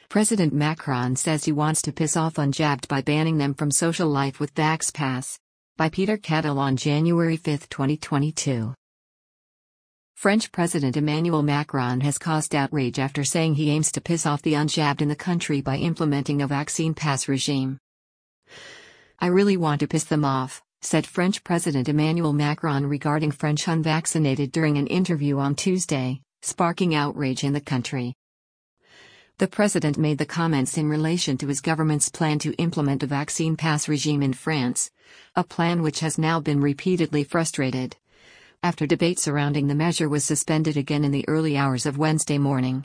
President Macron says he wants to piss off unjabbed by banning them from social life with Vax Pass. By Peter Cattel on January 5, 2022. French President Emmanuel Macron has caused outrage after saying he aims to piss off the unjabbed in the country by implementing a vaccine pass regime. "I really want to piss them off," said French President Emmanuel Macron regarding French unvaccinated during an interview on Tuesday, sparking outrage in the country. The president made the comments in relation to his government's plan to implement a vaccine pass regime in France, a plan which has now been repeatedly frustrated, after debate surrounding the measure was suspended again in the early hours of Wednesday morning.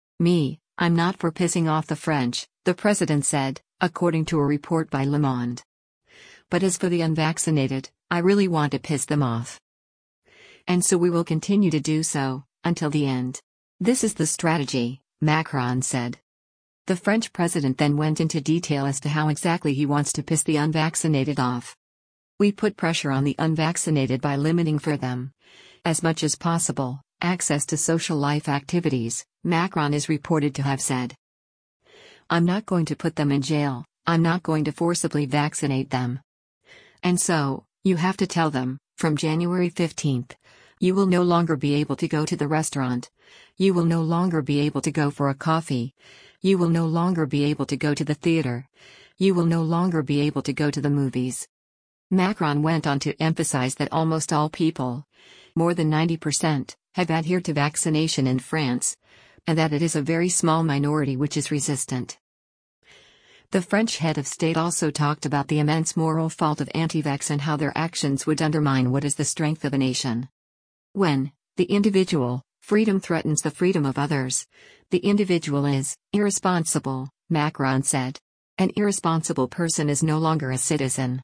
"I'm not for pissing off the French," the president said, according to a report by Le Monde. "But as for the unvaccinated, I really want to piss them off. And so we will continue to do so, until the end. This is the strategy," Macron said. The French president then went into detail as to how exactly he wants to piss the unvaccinated off. "We put pressure on the unvaccinated by limiting for them, as much as possible, access to social life activities," Macron is reported to have said. "I'm not going to put them in jail, I'm not going to forcibly vaccinate them. And so, you have to tell them, from January 15th, you will no longer be able to go to the restaurant, you will no longer be able to go for a coffee, you will no longer be able to go to the theater, you will no longer be able to go to the movies." Macron went on to emphasize that almost all people, more than 90%, have adhered to vaccination in France, and that it is a very small minority which is resistant. The French head of state also talked about the immense moral fault of anti-vax and how their actions would undermine what is the strength of a nation. "When the individual freedom threatens the freedom of others, the individual is irresponsible," Macron said. "An irresponsible person is no longer a citizen."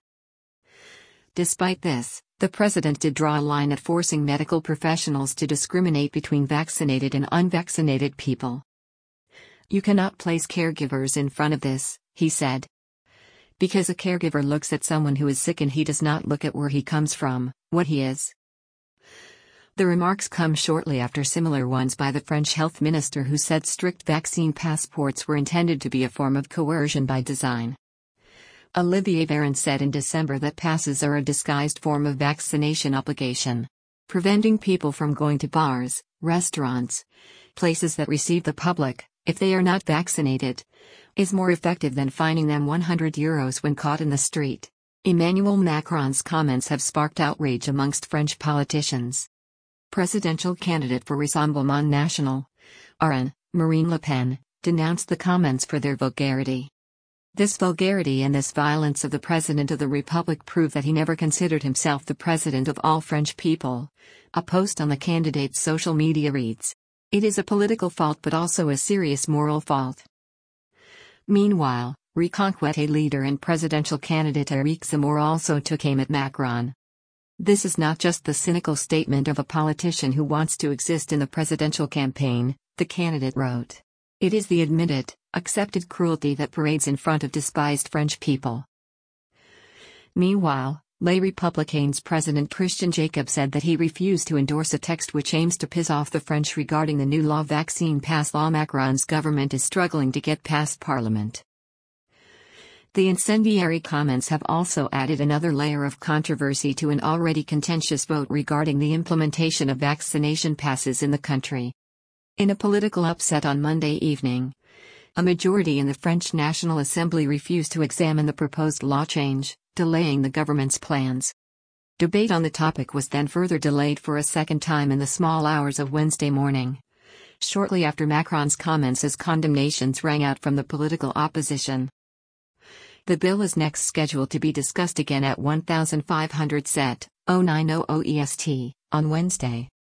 Despite this, the president did draw a line at forcing medical professionals to discriminate between vaccinated and unvaccinated people. "You cannot place caregivers in front of this," he said. "Because a caregiver looks at someone who is sick and he does not look at where he comes from, what he is." The remarks come shortly after similar ones by the French health minister, who said strict vaccine passports were intended to be a form of coercion by design. Olivier Véran said in December that passes are a disguised form of vaccination obligation. Preventing people from going to bars, restaurants, places that receive the public, if they are not vaccinated, is more effective than fining them €100 when caught in the street. Emmanuel Macron's comments have sparked outrage amongst French politicians. Presidential candidate for Rassemblement National, RN, Marine Le Pen, denounced the comments for their vulgarity. "This vulgarity and this violence of the President of the Republic prove that he never considered himself the President of all French people," a post on the candidate's social media reads. "It is a political fault but also a serious moral fault." Meanwhile, Reconquête leader and presidential candidate Éric Zemmour also took aim at Macron. "This is not just the cynical statement of a politician who wants to exist in the presidential campaign," the candidate wrote. "It is the admitted, accepted cruelty that parades in front of despised French people." Meanwhile, Les Républicains President Christian Jacob said that he refused to endorse a text which aims to piss off the French regarding the new law vaccine pass law Macron's government is struggling to get past Parliament. The incendiary comments have also added another layer of controversy to an already contentious vote regarding the implementation of vaccination passes in the country. In a political upset on Monday evening, a majority in the French National Assembly refused to examine the proposed law change, delaying the government's plans. Debate on the topic was then further delayed for a second time in the small hours of Wednesday morning, shortly after Macron's comments, as condemnations rang out from the political opposition. The bill is next scheduled to be discussed again at 1500 CET, 0900 EST, on Wednesday.